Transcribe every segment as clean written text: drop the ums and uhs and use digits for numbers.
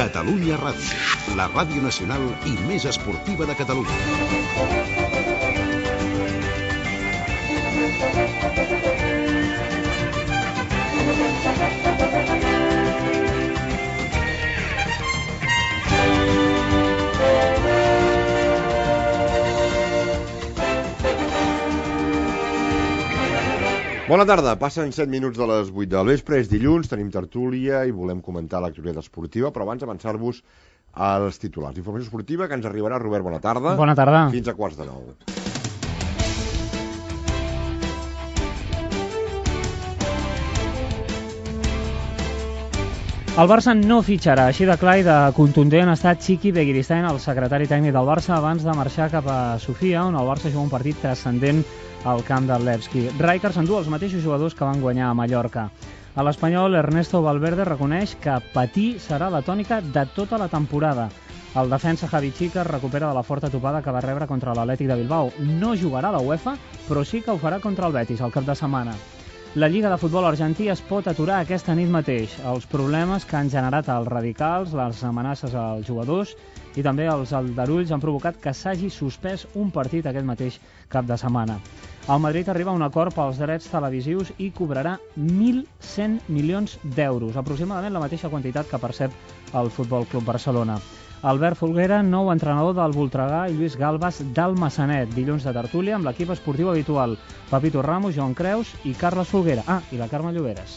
Catalunya Ràdio, la ràdio nacional i més esportiva de Catalunya. Bona tarda, passen 7 minuts de les 8 del vespre, és dilluns, tenim tertúlia i volem comentar l'actualitat esportiva, però abans avançar-vos als titulars. Informació esportiva que ens arribarà, Robert, bona tarda. Bona tarda. Fins a 8:45. El Barça no fitxarà, així de clar i de contundent ha estat Txiki Begiristain, el secretari tècnic del Barça, abans de marxar cap a Sofia, on el Barça juga un partit transcendent al camp del Levski. Rijkaard s'endú els mateixos jugadors que van guanyar a Mallorca. A l'Espanyol, Ernesto Valverde reconeix que patir serà la tònica de tota la temporada. El defensa Javi Chica recupera de la forta topada que va rebre contra l'Atlètic de Bilbao. No jugarà a la UEFA, però sí que ho farà contra el Betis el cap de setmana. La Lliga de Futbol argentí es pot aturar aquesta nit mateix. Els problemes que han generat els radicals, les amenaces als jugadors i també els aldarulls han provocat que s'hagi suspès un partit aquest mateix cap de setmana. El Madrid arriba a un acord pels drets televisius i cobrarà 1.100 milions d'euros, aproximadament la mateixa quantitat que percep el Futbol Club Barcelona. Albert Folguera, nou entrenador del Voltregà, i Lluís Galbas del Massanet. Dilluns de tertúlia amb l'equip esportiu habitual. Pepito Ramos, Joan Creus i Carles Folguera. I la Carme Lloberes.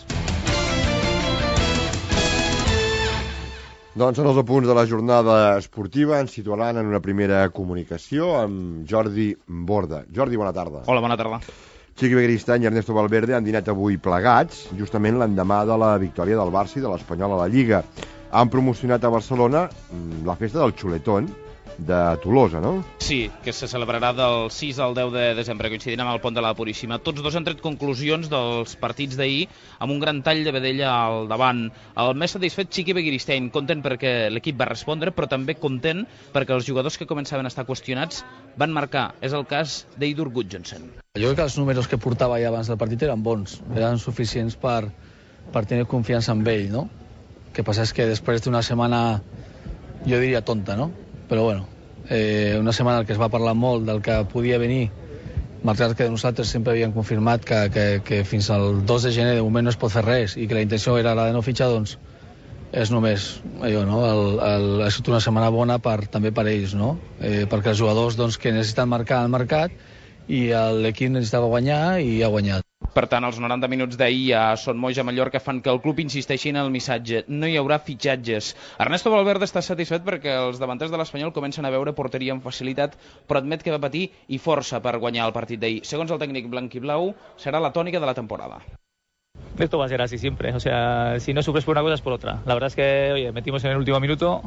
Doncs són els apunts de la jornada esportiva. Ens situaran en una primera comunicació amb Jordi Borda. Jordi, bona tarda. Hola, bona tarda. Txiki Begiristain i Ernesto Valverde han dinat avui plegats, justament l'endemà de la victòria del Barça i de l'Espanyol a la Lliga. Han promocionat a Barcelona la festa del xuletón de Tolosa, no? Sí, que se celebrarà del 6 al 10 de desembre, coincidint amb el pont de la Puríssima. Tots dos han tret conclusions dels partits d'ahir amb un gran tall de vedella al davant. El més satisfet, Txiki Begiristain, content perquè l'equip va respondre, però també content perquè els jugadors que començaven a estar qüestionats van marcar. És el cas d'Eidur Gudjohnsen. Jo crec que els números que portava ja abans del partit eren bons, eren suficients per tenir confiança en ell, no? El que passa és que després d'una setmana, jo diria tonta, no? Però bueno, una setmana en què es va parlar molt del que podia venir, malgrat que nosaltres sempre havíem confirmat que fins al 2 de gener de moment no es pot fer res i que la intenció era la de no fitxar, doncs és només allò, no? Ha estat una setmana bona també per ells, no? Perquè els jugadors doncs, que necessiten marcar han marcat i l'equip necessitava guanyar i ha guanyat. Per tant, els 90 minuts d'ahir a Son Moix a Mallorca fan que el club insisteixi en el missatge. No hi haurà fitxatges. Ernesto Valverde està satisfet perquè els davanters de l'Espanyol comencen a veure porteria amb facilitat, però admet que va patir i força per guanyar el partit d'ahir. Segons el tècnic blanquiblau, serà la tònica de la temporada. Esto va a ser así siempre, o sea, si no sufres por una cosa es por otra. La verdad es que, oye, metimos en el último minuto,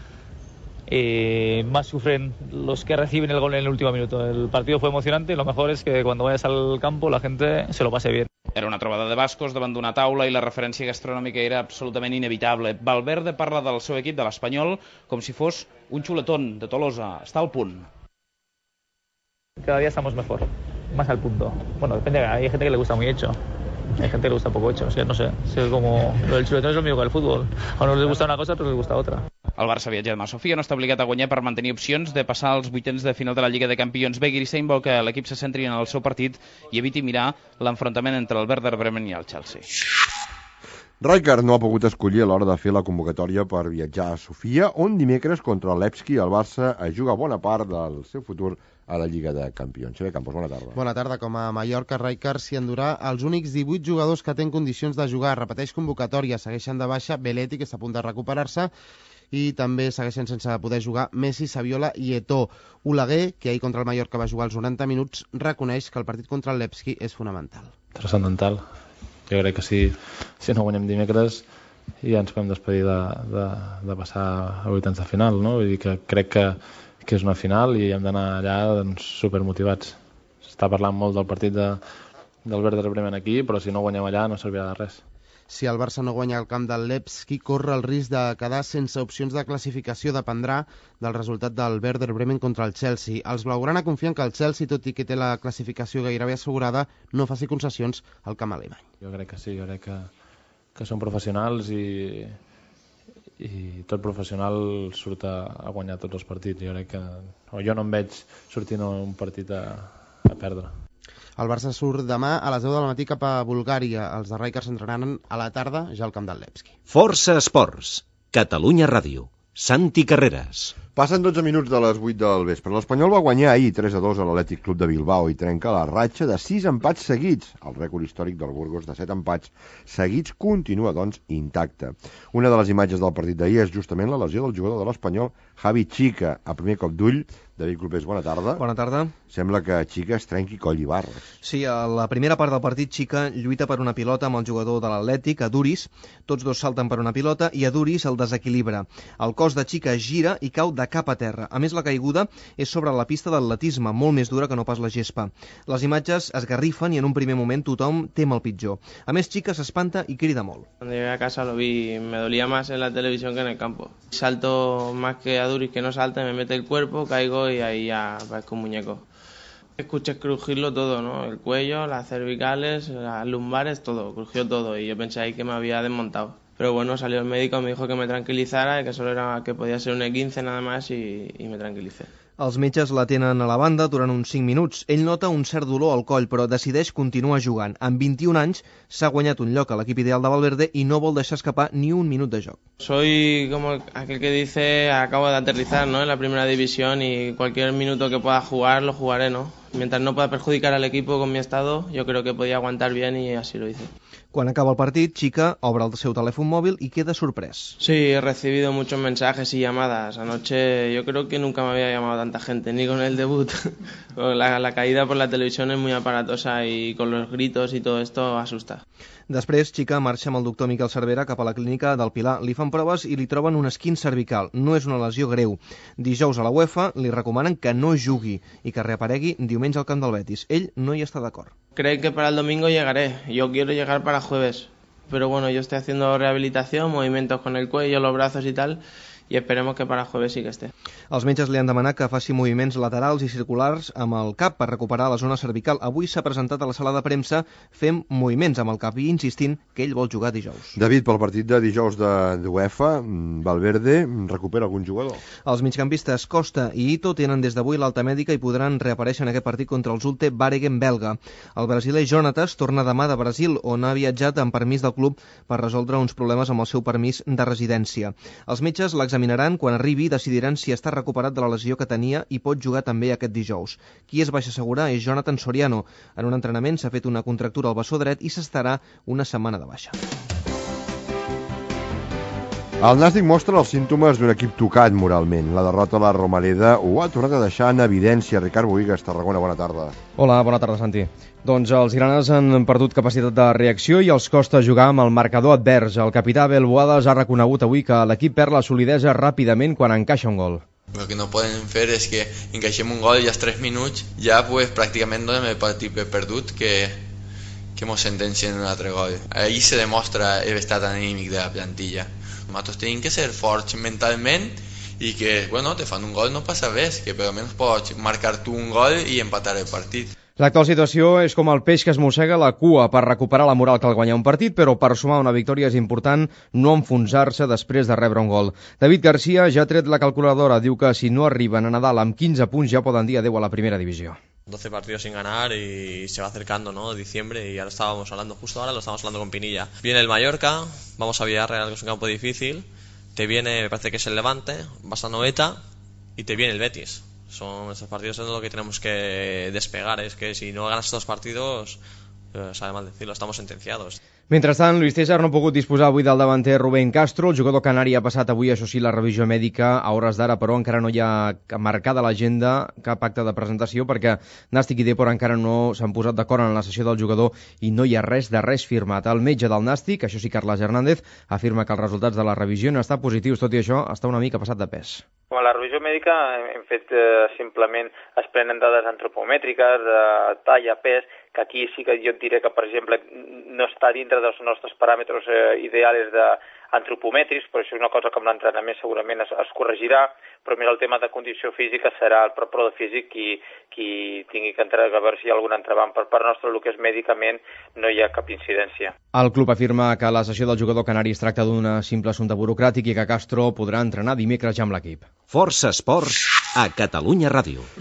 más sufren los que reciben el gol en el último minuto. El partido fue emocionante y lo mejor es que cuando vayas al campo la gente se lo pase bien. Era una trobada de bascos davant d'una taula i la referència gastronòmica era absolutament inevitable. Valverde parla del seu equip, de l'Espanyol, com si fos un xuletón de Tolosa. Està al punt. Cada día estamos mejor, más al punto. Bueno, depende, hay gente que le gusta muy hecho. Hay gente que le gusta poco hecho, o sea, no sé, es como lo del chuletón es lo mismo que el fútbol. A unos les gusta una cosa, a otros les gusta otra. El Barça viatja demà a Sofia, no està obligat a guanyar per mantenir opcions de passar als vuitens de final de la Lliga de Campions. Begiristain vol que l'equip se centri en el seu partit i eviti mirar l'enfrontament entre el Werder Bremen i el Chelsea. Rijkaard no ha pogut escollir a l'hora de fer la convocatòria per viatjar a Sofia, on dimecres contra el Levski el Barça juga bona part del seu futur a la Lliga de Campions. Xavier Campos, bona tarda. Bona tarda. Com a Mallorca, Rijkaard s'hi endurà els únics 18 jugadors que tenen condicions de jugar. Repeteix convocatòria, segueixen de baixa Belletti, que està a punt de recuperar-se, i també segueixen sense poder jugar Messi, Saviola i Eto'o. Oleguer, que ahir contra el Mallorca va jugar els 90 minuts, reconeix que el partit contra el Levski és fonamental. Transcendental. Jo crec que si no guanyem dimecres ja ens podem despedir de passar a vuitens de final, no? Vull dir que crec que és una final i hem d'anar allà doncs, supermotivats. S'està parlant molt del partit del Werder Bremen aquí, però si no guanyem allà no servirà de res. Si el Barça no guanya el camp del Levski, corre el risc de quedar sense opcions de classificació. Dependrà del resultat del Werder Bremen contra el Chelsea. Els blaugrana confien que el Chelsea, tot i que té la classificació gairebé assegurada, no faci concessions al camp alemany. Jo crec que sí, jo crec que són professionals i i tot professional surt a guanyar tots els partits. Jo crec que jo no em veig sortint un partit a perdre. El Barça surt demà a les 10 del matí cap a Bulgària. Els de Rijkaard s'entrenaran a la tarda ja al camp del Levski. Força Esports, Catalunya Ràdio, Santi Carreras. Passen 12 minuts de les 8 del vespre. L'Espanyol va guanyar ahir 3-2 a l'Atlètic Club de Bilbao i trenca la ratxa de 6 empats seguits. El rècord històric del Burgos de 7 empats seguits continua, doncs, intacte. Una de les imatges del partit d'ahir és justament la lesió del jugador de l'Espanyol, Javi Chica. A primer cop d'ull, David Clopés, bona tarda. Bona tarda. Sembla que Chica es trenqui coll i barres. Sí, a la primera part del partit, Chica lluita per una pilota amb el jugador de l'Atlètic, Aduris. Tots dos salten per una pilota i Aduris el desequilibra. El cos de Chica gira i cau de cap a terra. A més, la caiguda és sobre la pista d'atletisme, molt més dura que no pas la gespa. Les imatges es garrifen i en un primer moment tothom tem el pitjor. A més, Chica s'espanta i crida molt. Cuando llegué a casa lo vi, me dolía más en la televisión que en el campo. Salto más que Aduris, que no salta, me mete el cuerpo, caigo y ahí ya parezco un muñeco. Escuché crujirlo todo, ¿no? El cuello, las cervicales, las lumbares, todo, crujió todo y yo pensé ahí que me había desmontado. Pero bueno, salió el médico, me dijo que me tranquilizara, que solo era que podía ser un E15 nada más y me tranquilicé. Els metges la tenen a la banda durant uns 5 minuts. Ell nota un cert dolor al coll, però decideix continuar jugant. Amb 21 anys s'ha guanyat un lloc a l'equip ideal de Valverde i no vol deixar escapar ni un minut de joc. Soy como aquel que dice, acabo de aterrizar, ¿no?, en la primera división y cualquier minuto que pueda jugar, lo jugaré, ¿no? Mientras no pueda perjudicar al equipo con mi estado, yo creo que podía aguantar bien y así lo hice. Quan acaba el partit, Chica obre el seu telèfon mòbil i queda sorprès. Sí, he recibido muchos mensajes y llamadas. Anoche yo creo que nunca me había llamado tanta gente, ni con el debut. La caída por la televisión es muy aparatosa y con los gritos y todo esto asusta. Després, Chica marxa amb el doctor Miquel Cervera cap a la clínica del Pilar. Li fan proves i li troben un esquint cervical. No és una lesió greu. Dijous a la UEFA li recomanen que no jugui i que reaparegui diumenge al camp del Betis. Ell no hi està d'acord. Creen que para el domingo llegaré. Yo quiero llegar para jueves. Pero bueno, yo estoy haciendo rehabilitación, movimientos con el cuello, los brazos y tal, y esperemos que para jueves sí que esté. Els metges li han demanat que faci moviments laterals i circulars amb el cap per recuperar la zona cervical. Avui s'ha presentat a la sala de premsa fent moviments amb el cap i insistint que ell vol jugar dijous. David, pel partit de dijous de UEFA, Valverde recupera algun jugador? Els migcampistes Costa i Ito tenen des d'avui l'alta mèdica i podran reaparèixer en aquest partit contra el Zulte Waregem belga. El brasiler Jonatas torna demà de Brasil, on ha viatjat amb permís del club per resoldre uns problemes amb el seu permís de residència. Els metges l'examinaran quan arribi i decidiran si està recuperat de la lesió que tenia i pot jugar també aquest dijous. Qui es baixa assegurar és Jonathan Soriano. En un entrenament s'ha fet una contractura al bessó dret i s'estarà una setmana de baixa. El Nàstic mostra els símptomes d'un equip tocat moralment. La derrota a la Romareda ho ha tornat a deixar en evidència. Ricard Bohigas, Tarragona, bona tarda. Hola, bona tarda, Santi. Doncs els granes han perdut capacitat de reacció i els costa jugar amb el marcador advers. El capità Abel Boades ha reconegut avui que l'equip perd la solidesa ràpidament quan encaixa un gol. Lo que no pueden fer és que encaixem un gol i als 3 minuts ja pues, pràcticament donem el partit per perdut que mos sentencien un altre gol. Ahí se demostra l'estat anímic de la plantilla. Nosaltres tenim que ser forts mentalment i que, bueno, te fan un gol no passa res, que per almenys pots marcar tu un gol i empatar el partit. L'actual situació és com el peix que es mossega la cua per recuperar la moral cal guanyar un partit, però per sumar una victòria és important no enfonsar-se després de rebre un gol. David García ja ha tret la calculadora, diu que si no arriben a Nadal amb 15 punts ja poden dir adeu a la primera divisió. 12 partidos sin ganar y se va acercando, ¿no?, diciembre y ahora estábamos hablando, justo ahora lo estamos hablando con Pinilla. Viene el Mallorca, vamos a Villarreal, que es un campo difícil, te viene, me parece que es el Levante, vas a Noeta y te viene el Betis. Son estos partidos en lo que tenemos que despegar, es que si no ganas estos partidos, sabe mal decirlo, estamos sentenciados. Mentrestant, Luis César no ha pogut disposar avui del davanter Rubén Castro. El jugador canari ha passat avui, això sí, la revisió mèdica. A hores d'ara, però, encara no hi ha marcada a l'agenda cap acte de presentació perquè Nàstic i Depor encara no s'han posat d'acord en la sessió del jugador i no hi ha res de res firmat. El metge del Nàstic, això sí, Carles Hernández, afirma que els resultats de la revisió no estan positius. Tot i això, està una mica passat de pes. A la revisió mèdica hem fet simplement, es prenen dades antropomètriques, de talla, pes, que aquí sí que jo et diré que, per exemple, no està dintre dels nostres paràmetres ideals antropomètrics, però això és una cosa que amb l'entrenament segurament es corregirà, però més el tema de condició física serà el preparador físic qui tingui que entrar, a veure si hi ha algun entrebanc. Per part nostra, el que és mèdicament, no hi ha cap incidència. El club afirma que la cessió del jugador canari es tracta d'un simple assumpte burocràtic i que Castro podrà entrenar dimecres ja amb l'equip. Força Esports a Catalunya Ràdio.